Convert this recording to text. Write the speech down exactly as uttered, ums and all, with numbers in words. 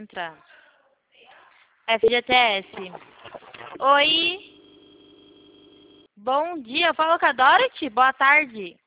entrar. F G T S. Oi. Bom dia, fala com a Dorothy? Boa tarde.